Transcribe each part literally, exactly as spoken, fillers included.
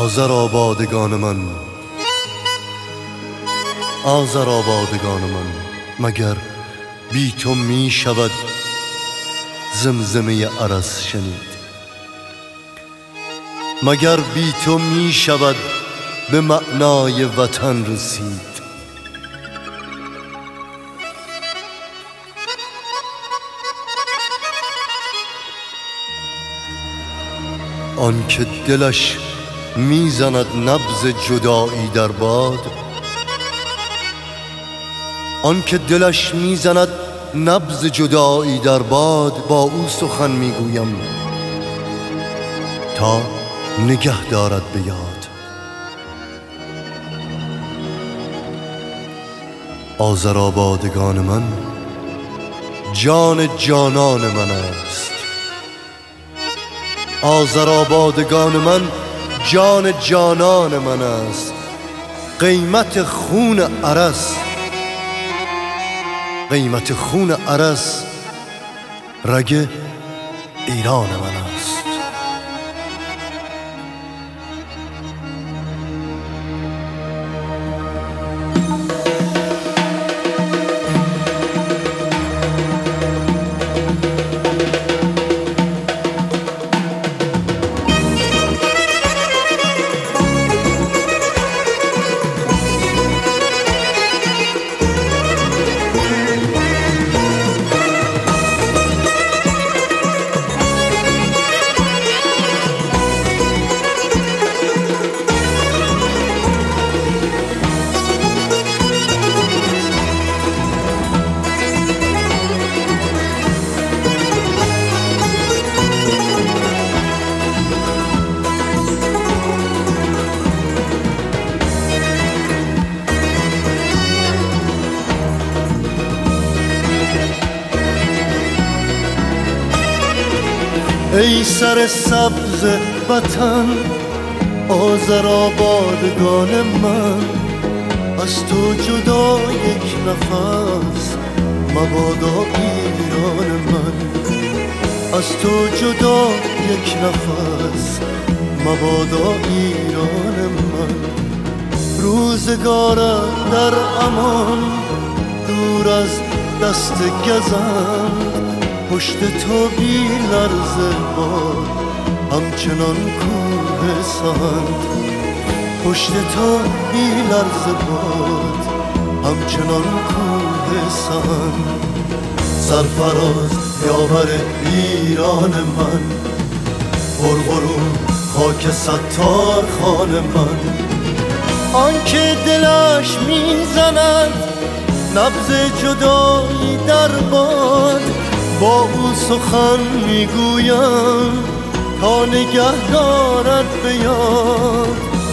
آذرآبادگان من، آذرآبادگان من، مگر بی تو می شود زمزمه ارس شنید؟ مگر بی تو می شود به معنای وطن رسید؟ آن که دلش میزند نبض جدایی در باد، آن که دلش میزند نبض جدایی در باد، با او سخن میگویم تا نگه دارد به یاد. آذرآبادگان من جان جانان من است، آذرآبادگان من جان جانان من است. قیمت خون ارس، قیمت خون ارس رگ ایران من است. ای سر سبز وطن، آذرآبادگان من، از تو جدا یک نفس مبادا ایران من. از تو جدا یک نفس مبادا ایران من. روزگارم در امان دور از دست گزند، پشت تو بی لرزه باد همچنان کوه سنگ. پشت تو بی لرزه باد همچنان کوه سنگ. سرفراز یاور ایران من، پرغرور خاک ستار خان من. آنکه دلش میزند نبض جدایی در باد، با او سخن میگویم تا نگه دارد به یاد.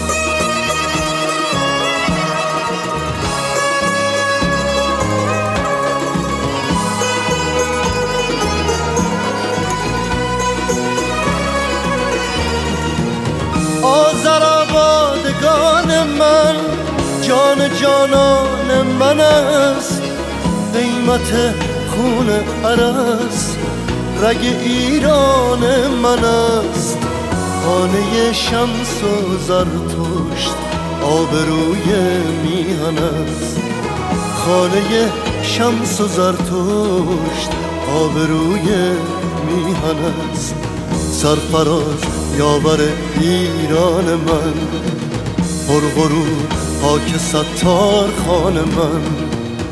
آذرآبادگان من جان جانان من است. قیمت خون ارس رگ ایران من است. خانه شمس و زرتشت آبروی میهن است. خانه شمس و زرتشت آبروی میهن است. سرفراز یاور ایران من، پرغرور خاک ستار خان من.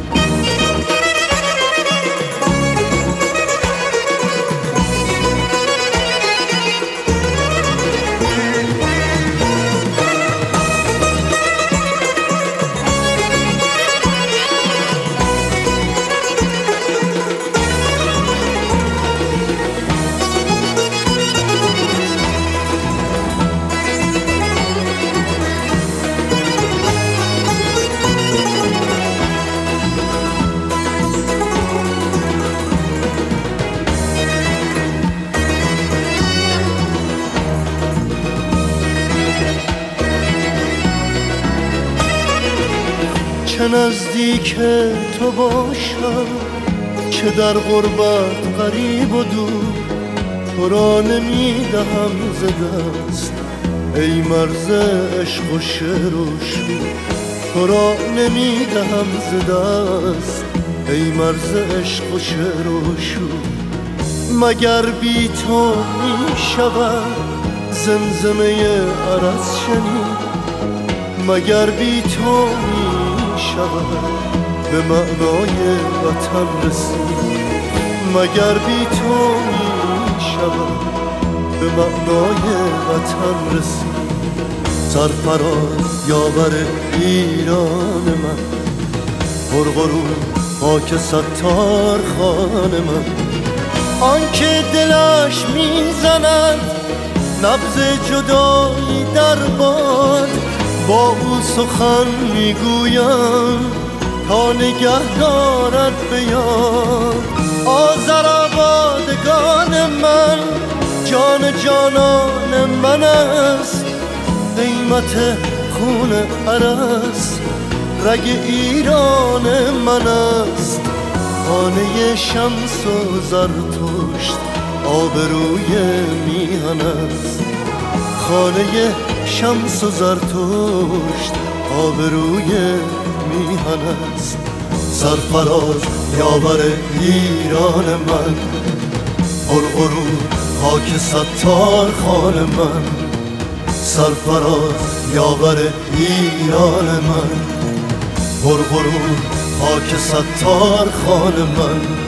چه نزدیک تو باشم، چه در غربت غریب و دور، تو را نمی دهم ز دست ای مرز عشق و شعر و شور تو را نمیدهم ز دست ای مرز عشق و شعر و شور مگر بی تو می شود زمزمه عرض شنید مگر بی تو می شود به معنای وطن رسید مگر بی تو می شود به معنای وطن رسید سرفراز یاور ایران من پرغرور خاک ستار خان من آنکه دلش میزند نبض جدایی در باد با او سخن میگویم تا نگه دارد به یاد آذرآبادگان من جان جانان من است قیمت خون عرس رگ ایران من است خانه شمس و زرتشت آبروی میهن است خانه شمس و زرتشت آبروی میهن است سرفراز یاور ایران من پرغرور خاک ستار خان من سرفراز یاور ایران من پرغرور خاک ستار خان من